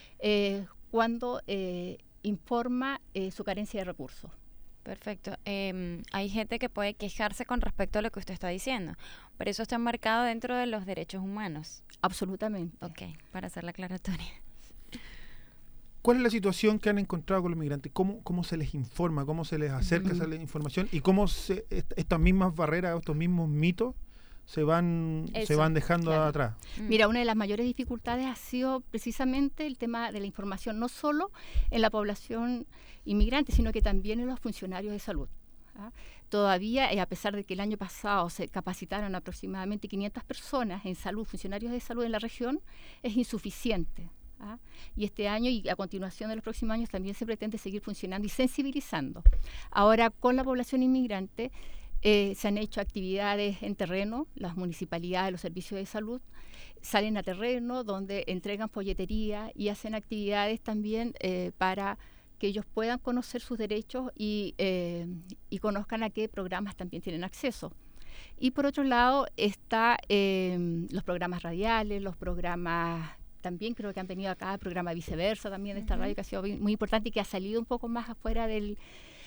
cuando informa su carencia de recursos. Perfecto. Hay gente que puede quejarse con respecto a lo que usted está diciendo, pero eso está enmarcado dentro de los derechos humanos. Absolutamente. Ok, para hacer la aclaratoria. ¿Cuál es la situación que han encontrado con los migrantes? ¿Cómo se les informa? ¿Cómo se les acerca esa información? ¿Y cómo estas mismas barreras, estos mismos mitos se van dejando atrás. Mira, una de las mayores dificultades ha sido precisamente el tema de la información, no solo en la población inmigrante, sino que también en los funcionarios de salud. Todavía, a pesar de que el año pasado se capacitaron aproximadamente 500 personas en salud, funcionarios de salud en la región, es insuficiente. Y este año y a continuación de los próximos años también se pretende seguir funcionando y sensibilizando. Ahora, con la población inmigrante, se han hecho actividades en terreno, las municipalidades, los servicios de salud salen a terreno donde entregan folletería y hacen actividades también para que ellos puedan conocer sus derechos y conozcan a qué programas también tienen acceso. Y por otro lado está los programas radiales, los programas, también creo que han venido acá, el programa Viceversa también de esta radio que ha sido muy importante y que ha salido un poco más afuera de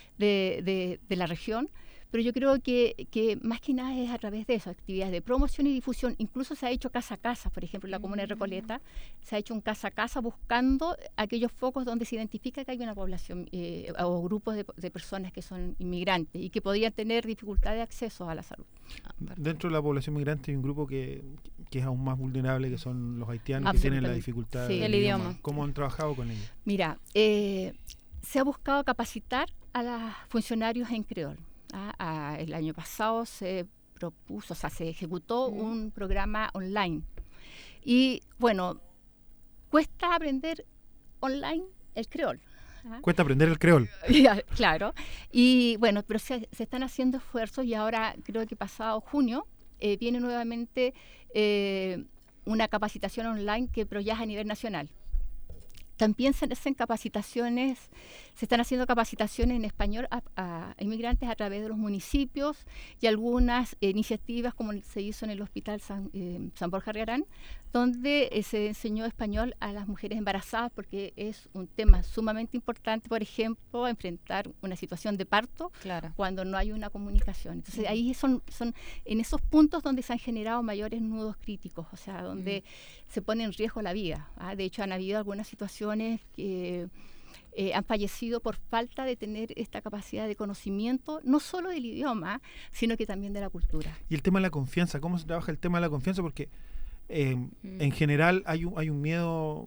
la región. Pero yo creo que más que nada es a través de eso, actividades de promoción y difusión. Incluso se ha hecho casa a casa, por ejemplo, en la comuna de Recoleta, se ha hecho un casa a casa buscando aquellos focos donde se identifica que hay una población o grupos de personas que son inmigrantes y que podían tener dificultad de acceso a la salud. Dentro de la población migrante hay un grupo que es aún más vulnerable, que son los haitianos, que tienen la dificultad del idioma. ¿Cómo han trabajado con ellos? Mira, se ha buscado capacitar a los funcionarios en creol. El año pasado se propuso, se ejecutó un programa online. Y bueno, cuesta aprender online el creol. Cuesta aprender el creol. Claro. Y bueno, pero se están haciendo esfuerzos y ahora creo que pasado junio viene nuevamente una capacitación online pero ya es a nivel nacional. También se hacen capacitaciones, se están haciendo capacitaciones en español a inmigrantes a través de los municipios y algunas iniciativas como se hizo en el Hospital San Borja Riarán, donde se enseñó español a las mujeres embarazadas porque es un tema sumamente importante, por ejemplo, enfrentar una situación de parto cuando no hay una comunicación. Entonces ahí son en esos puntos donde se han generado mayores nudos críticos, o sea, donde se pone en riesgo la vida. De hecho, han habido algunas situaciones que han fallecido por falta de tener esta capacidad de conocimiento, no solo del idioma, sino que también de la cultura. Y el tema de la confianza, ¿cómo se trabaja el tema de la confianza? Porque en general hay un miedo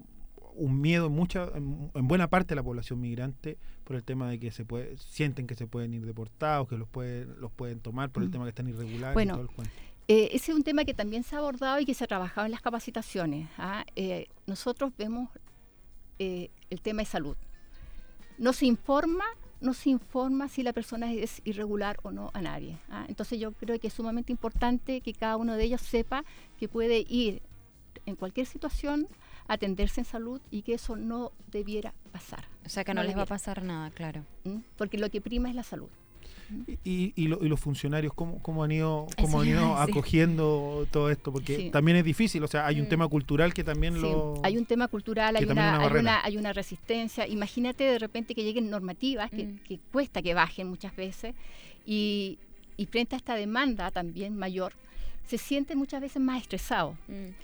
en buena parte de la población migrante por el tema de que sienten que se pueden ir deportados, que los pueden tomar por el tema que están irregulares y todo el cuento. Ese es un tema que también se ha abordado y que se ha trabajado en las capacitaciones. Nosotros vemos el tema de salud. No se informa si la persona es irregular o no a nadie. Entonces yo creo que es sumamente importante que cada uno de ellos sepa que puede ir en cualquier situación a atenderse en salud y que eso no debiera pasar. O sea, que no les va a pasar nada, claro. Porque lo que prima es la salud. Y los funcionarios, ¿cómo han ido acogiendo todo esto? Porque también es difícil, o sea, hay un tema cultural que también hay un tema cultural, hay una resistencia. Imagínate de repente que lleguen normativas que cuesta que bajen muchas veces y frente a esta demanda también mayor, se sienten muchas veces más estresados.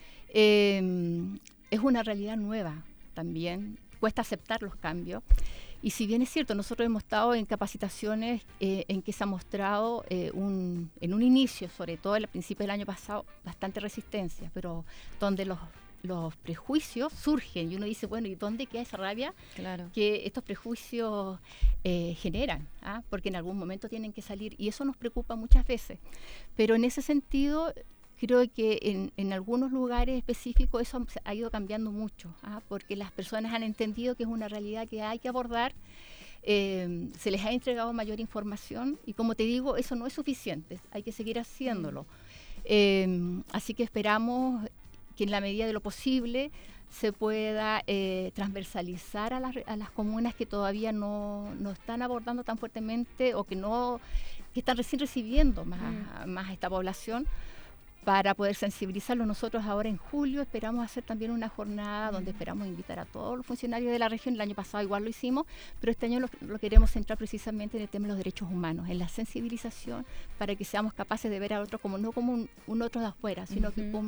Es una realidad nueva también, cuesta aceptar los cambios. Y si bien es cierto, nosotros hemos estado en capacitaciones en que se ha mostrado en un inicio, sobre todo al principio del año pasado, bastante resistencia, pero donde los prejuicios surgen y uno dice, bueno, ¿y dónde queda esa rabia que estos prejuicios generan? Porque en algún momento tienen que salir y eso nos preocupa muchas veces. Pero en ese sentido, creo que en algunos lugares específicos eso ha ido cambiando mucho, porque las personas han entendido que es una realidad que hay que abordar, se les ha entregado mayor información y como te digo, eso no es suficiente, hay que seguir haciéndolo. Así que esperamos que en la medida de lo posible se pueda transversalizar a las comunas que todavía no están abordando tan fuertemente o que están recién recibiendo más a esta población, para poder sensibilizarlos. Nosotros ahora en julio esperamos hacer también una jornada donde esperamos invitar a todos los funcionarios de la región. El año pasado igual lo hicimos, pero este año lo queremos centrar precisamente en el tema de los derechos humanos, en la sensibilización, para que seamos capaces de ver a otros no como un otro de afuera, sino que como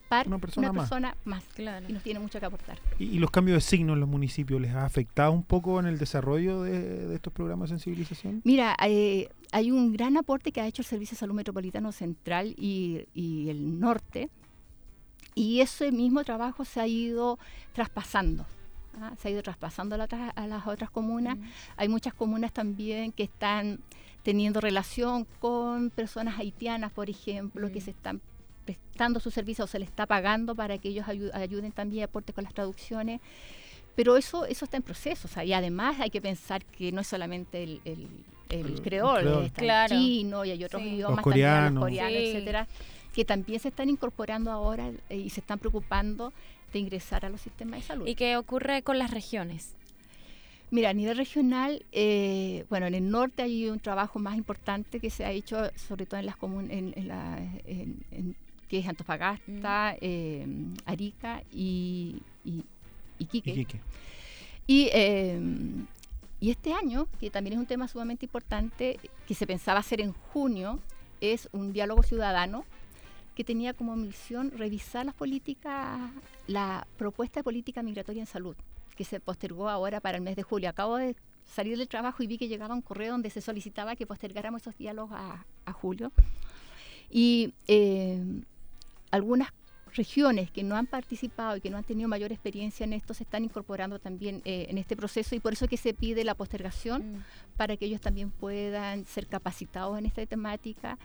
participar una persona más. Claro. Y nos tiene mucho que aportar. ¿Y los cambios de signo en los municipios les ha afectado un poco en el desarrollo de estos programas de sensibilización? Mira, hay un gran aporte que ha hecho el Servicio de Salud Metropolitano Central y el Norte, y ese mismo trabajo se ha ido traspasando. Se ha ido traspasando a las otras comunas. Hay muchas comunas también que están teniendo relación con personas haitianas, por ejemplo, que se están prestando su servicio o se les está pagando para que ellos ayuden también y aporten con las traducciones. Pero eso está en proceso. O sea, y además hay que pensar que no es solamente el creol, está el chino y hay otros idiomas, también los coreanos, etcétera, que también se están incorporando ahora y se están preocupando de ingresar a los sistemas de salud. ¿Y qué ocurre con las regiones? Mira, a nivel regional, en el norte hay un trabajo más importante que se ha hecho, sobre todo en las comunas, que es Antofagasta, Arica y Iquique. Y este año, que también es un tema sumamente importante, que se pensaba hacer en junio, es un diálogo ciudadano que tenía como misión revisar las políticas, la propuesta de política migratoria en salud, que se postergó ahora para el mes de julio. Acabo de salir del trabajo y vi que llegaba un correo donde se solicitaba que postergáramos esos diálogos a julio. Y algunas regiones que no han participado y que no han tenido mayor experiencia en esto se están incorporando también en este proceso, y por eso es que se pide la postergación para que ellos también puedan ser capacitados en esta temática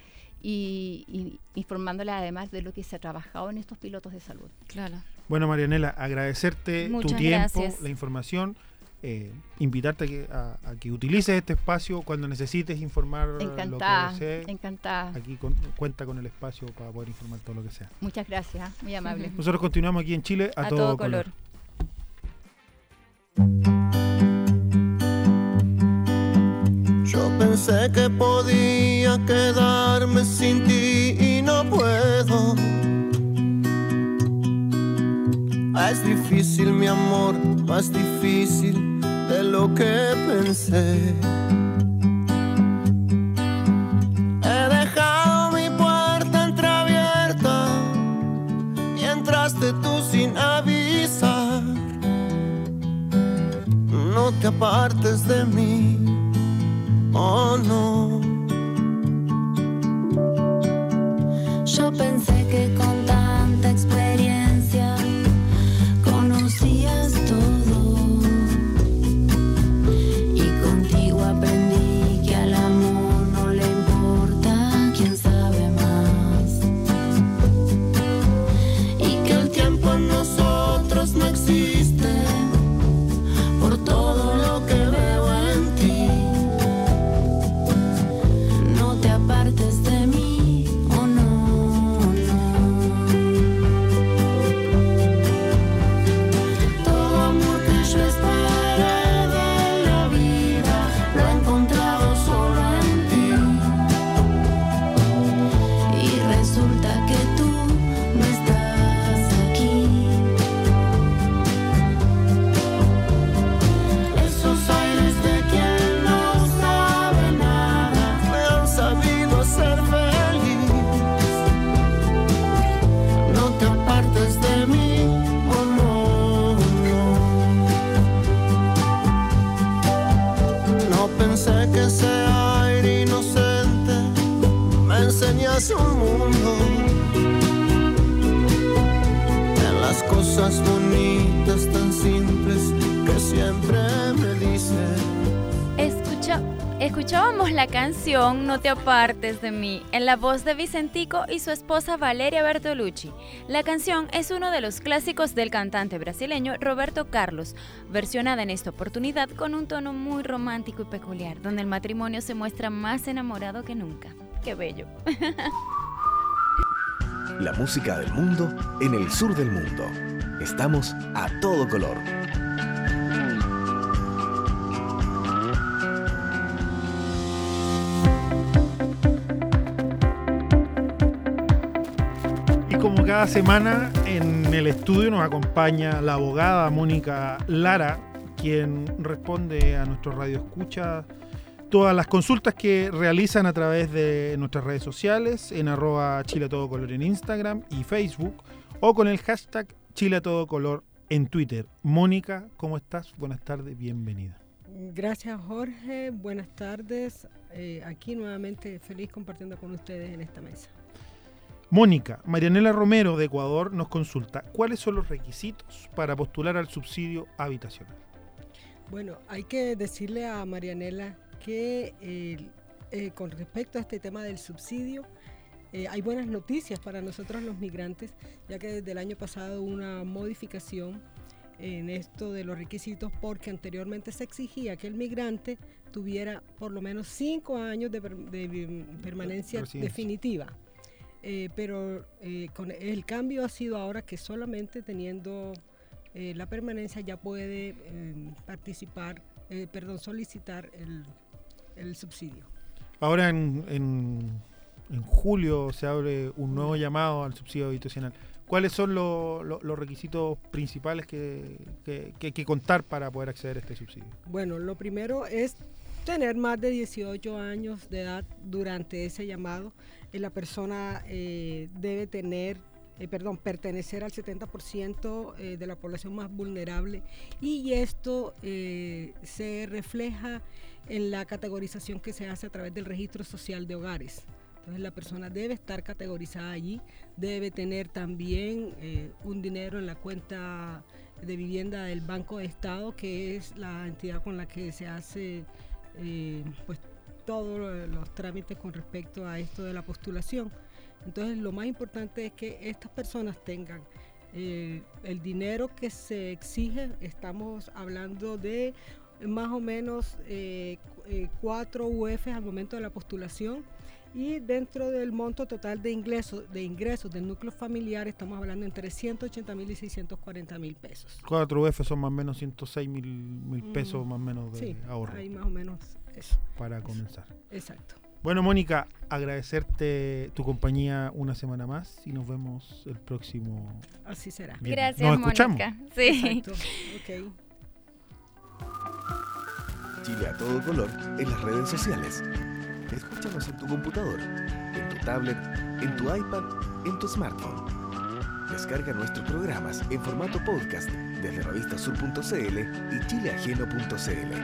y informándoles además de lo que se ha trabajado en estos pilotos de salud. Claro. Bueno, Marianela, agradecerte tu tiempo, la información, invitarte a que utilices este espacio cuando necesites informar lo que desees. Encantada. Aquí cuenta con el espacio para poder informar todo lo que sea. Muchas gracias, muy amable. Nosotros continuamos aquí en Chile a todo color. Yo pensé que podía quedarme sin ti y no puedo. Es difícil, mi amor, más difícil de lo que pensé. He dejado mi puerta entreabierta y entraste tú sin avisar. No te apartes de mí, oh no. Yo pensé que con tanta experiencia conocías todo, y contigo aprendí que al amor no le importa quién sabe más, y que el tiempo en nosotros no existe por todo lo que veo en ti. No te apartes de mí, oh no, no. Todo amor que yo esperé de la vida lo he encontrado solo en ti, y resulta que tú no estás aquí. Esos aires de quien no sabe nada Me han sabido hacer feliz. No te apartes de mí, oh no, no. No pensé que ese aire inocente me enseñase un mundo en las cosas bonitas tan simples que siempre me dicen. Escuchábamos la canción No te apartes de mí, en la voz de Vicentico y su esposa Valeria Bertolucci. La canción es uno de los clásicos del cantante brasileño Roberto Carlos, versionada en esta oportunidad con un tono muy romántico y peculiar, donde el matrimonio se muestra más enamorado que nunca. ¡Qué bello! La música del mundo en el sur del mundo. Estamos a todo color. Y como cada semana en el estudio nos acompaña la abogada Mónica Lara, quien responde a nuestros radioescuchas todas las consultas que realizan a través de nuestras redes sociales, en @Chile a todo color en Instagram y Facebook, o con el hashtag Chile a todo color en Twitter. Mónica, ¿cómo estás? Buenas tardes, bienvenida. Gracias, Jorge. Buenas tardes. Aquí nuevamente feliz compartiendo con ustedes en esta mesa. Mónica, Marianela Romero de Ecuador nos consulta, ¿cuáles son los requisitos para postular al subsidio habitacional? Bueno, hay que decirle a Marianela que con respecto a este tema del subsidio, hay buenas noticias para nosotros los migrantes, ya que desde el año pasado hubo una modificación en esto de los requisitos, porque anteriormente se exigía que el migrante tuviera por lo menos 5 años de permanencia definitiva. Pero con el cambio ha sido ahora que solamente teniendo la permanencia ya puede solicitar el subsidio. Ahora en julio se abre un nuevo llamado al subsidio habitacional. ¿Cuáles son los requisitos principales que hay que contar para poder acceder a este subsidio? Bueno, lo primero es tener más de 18 años de edad durante ese llamado. La persona debe pertenecer al 70% de la población más vulnerable, y esto se refleja en la categorización que se hace a través del registro social de hogares. Entonces la persona debe estar categorizada allí, debe tener también un dinero en la cuenta de vivienda del Banco de Estado, que es la entidad con la que se hace todos los trámites con respecto a esto de la postulación. Entonces lo más importante es que estas personas tengan el dinero que se exige. Estamos hablando de más o menos 4 UF al momento de la postulación, y dentro del monto total de ingresos del núcleo familiar estamos hablando entre 180.000 y 640.000 pesos. 4 UF son más o menos 106.000 pesos más o menos de ahorro. Hay más o menos eso. Para comenzar. Exacto. Bueno, Mónica, agradecerte tu compañía una semana más y nos vemos el próximo. Así será. Bien. Gracias, nos escuchamos. Mónica. Sí. Exacto. Okay. Chile a todo color en las redes sociales. Escúchanos en tu computador, en tu tablet, en tu iPad, en tu smartphone. Descarga nuestros programas en formato podcast desde revistasur.cl y chileajeno.cl.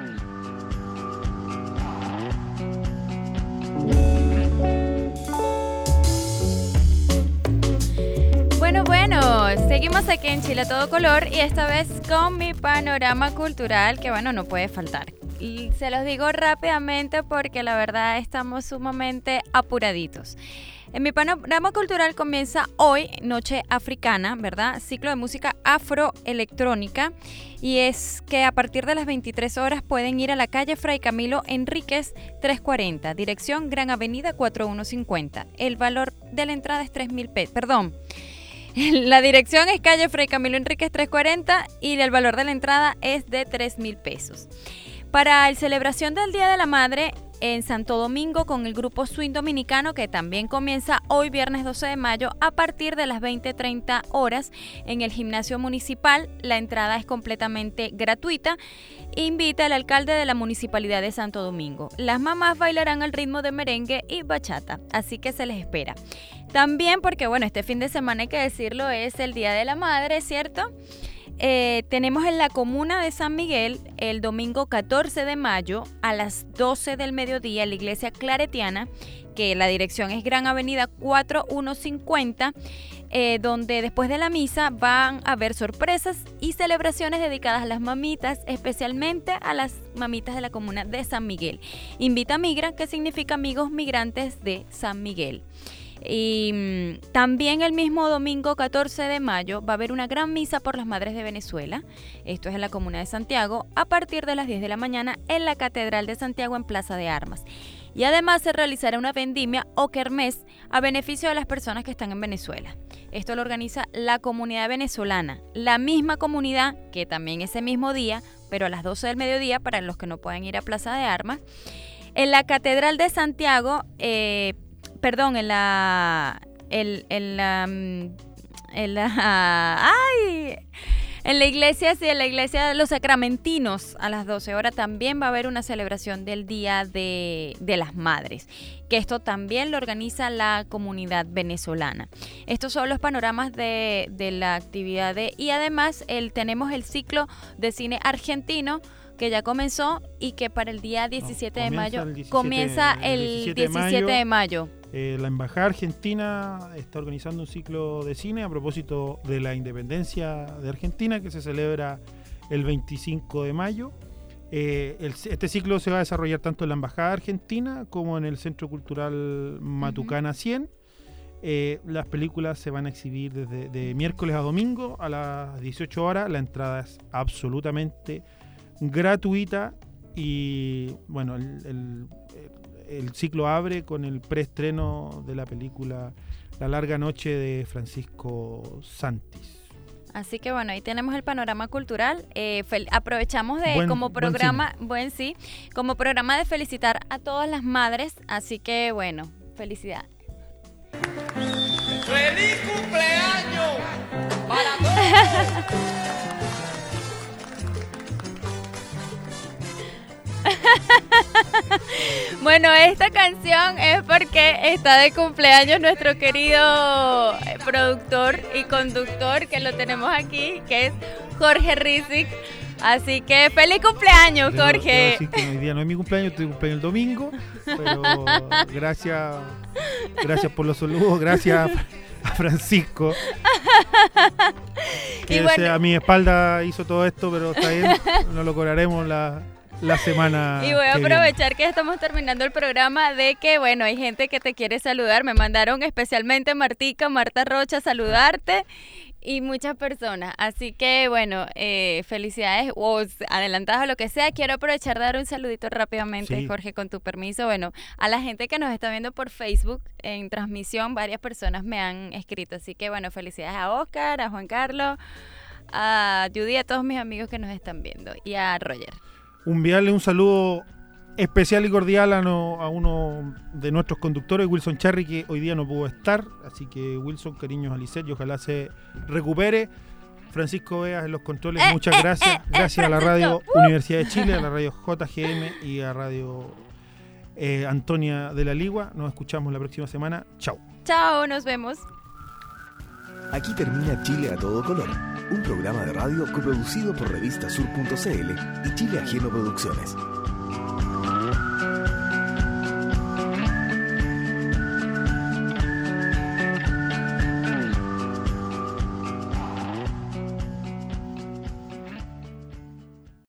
Bueno, seguimos aquí en Chile a todo color y esta vez con mi panorama cultural, que no puede faltar. Y se los digo rápidamente porque la verdad estamos sumamente apuraditos. En mi panorama cultural comienza hoy Noche Africana, ¿verdad? Ciclo de música afroelectrónica, y es que a partir de las 23 horas pueden ir a la calle Fray Camilo Enríquez 340, dirección Gran Avenida 4150. El valor de la entrada es 3.000 pesos, perdón. La dirección es calle Fray Camilo Enríquez 340 y el valor de la entrada es de 3.000 pesos. Para la celebración del Día de la Madre en Santo Domingo con el grupo Swing Dominicano, que también comienza hoy viernes 12 de mayo a partir de las 20:30 horas en el gimnasio municipal. La entrada es completamente gratuita. Invita al alcalde de la Municipalidad de Santo Domingo. Las mamás bailarán al ritmo de merengue y bachata, así que se les espera. También porque, este fin de semana, hay que decirlo, es el Día de la Madre, ¿cierto? Tenemos en la comuna de San Miguel el domingo 14 de mayo a las 12 del mediodía en la iglesia claretiana, que la dirección es Gran Avenida 4150, donde después de la misa van a haber sorpresas y celebraciones dedicadas a las mamitas, especialmente a las mamitas de la comuna de San Miguel. Invita Migra, que significa amigos migrantes de San Miguel. Y también el mismo domingo 14 de mayo va a haber una gran misa por las Madres de Venezuela. Esto es en la comuna de Santiago a partir de las 10 de la mañana en la Catedral de Santiago en Plaza de Armas. Y además se realizará una vendimia o kermés a beneficio de las personas que están en Venezuela. Esto lo organiza la comunidad venezolana, la misma comunidad que también ese mismo día, pero a las 12 del mediodía para los que no puedan ir a Plaza de Armas. En la Catedral de Santiago, En la iglesia, sí, en la iglesia de los sacramentinos, a las 12 horas también va a haber una celebración del Día de las Madres, que esto también lo organiza la comunidad venezolana. Estos son los panoramas de la actividad y además tenemos el ciclo de cine argentino que ya comenzó y que para el día 17 de mayo comienza el 17 de mayo. La Embajada Argentina está organizando un ciclo de cine a propósito de la independencia de Argentina que se celebra el 25 de mayo. Este ciclo se va a desarrollar tanto en la Embajada Argentina como en el Centro Cultural Matucana 100. Las películas se van a exhibir desde de miércoles a domingo a las 18 horas. La entrada es absolutamente gratuita y bueno, el ciclo abre con el preestreno de la película La larga noche de Francisco Santis. Así que bueno, ahí tenemos el panorama cultural. Aprovechamos de como programa de felicitar a todas las madres. Así que bueno, felicidades. ¡Feliz cumpleaños para todos! Bueno, esta canción es porque está de cumpleaños nuestro querido productor y conductor que lo tenemos aquí, que es Jorge Rizik. Así que feliz cumpleaños, Jorge. Debo decir que hoy día no es mi cumpleaños, estoy cumpleaños el domingo, pero gracias por los saludos, gracias a Francisco. Que bueno, a mi espalda hizo todo esto, pero está bien, no lo cobraremos la semana. Y voy a aprovechar que estamos terminando el programa de que, bueno, hay gente que te quiere saludar. Me mandaron especialmente Marta Rocha a saludarte y muchas personas. Así que, bueno, felicidades o adelantadas o lo que sea. Quiero aprovechar de dar un saludito rápidamente, sí, Jorge, con tu permiso. Bueno, a la gente que nos está viendo por Facebook en transmisión, varias personas me han escrito. Así que, bueno, felicidades a Oscar, a Juan Carlos, a Judy, a todos mis amigos que nos están viendo y a Roger. Enviarle un saludo especial y cordial a uno de nuestros conductores, Wilson Charry, que hoy día no pudo estar. Así que Wilson, cariños a Lisette y ojalá se recupere. Francisco Veas en los controles, muchas gracias. Gracias a la Radio Universidad de Chile, a la Radio JGM y a Radio Antonia de la Ligua. Nos escuchamos la próxima semana. Chao. Chao, nos vemos. Aquí termina Chile a todo color, un programa de radio coproducido por revistasur.cl y Chile Ajeno Producciones.